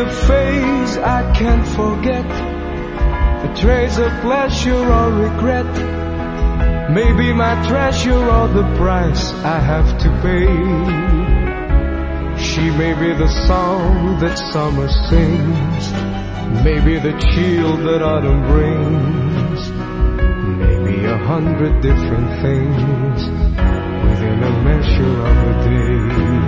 face I can't forget, a trace of pleasure or regret. Maybe my treasure or the price I have to pay. She may be the song that summer sings, maybe the chill that autumn brings, maybe 100 different things within a measure of a day.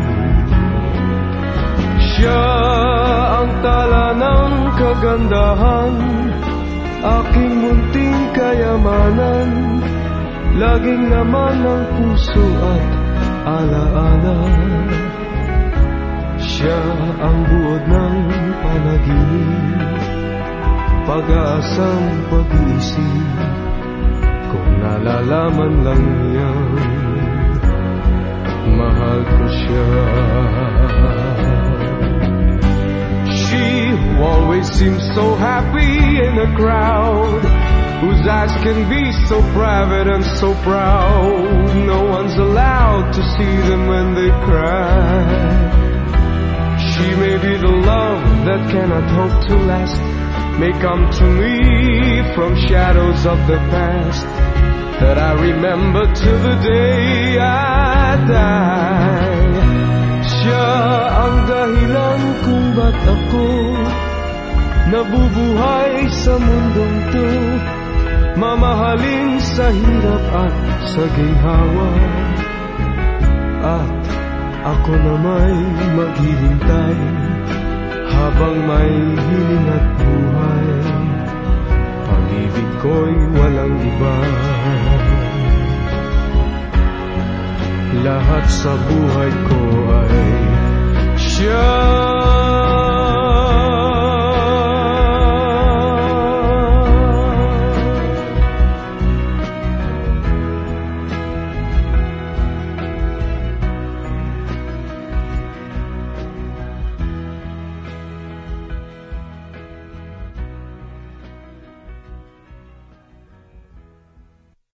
Siya ang tala ng kagandahan, aking munting kayamanan, laging laman ng puso at alaala. Siya ang buod ng panaginip, pag-aasang pag-iisip, kung nalalaman lang niya, mahal ko siya. She always seems so happy in a crowd, whose eyes can be so private and so proud. No one's allowed to see them when they cry. She may be the love that cannot hope to last, may come to me from shadows of the past, that I remember till the day I die. Siya ang dahilan kung ba't ako nabubuhay sa mundong to, mamahalin sa hirap at sa ginhawa, at ako na may maghihintay habang may hiling at buhay. Pag-ibig ko'y walang iba, lahat sa buhay ko ay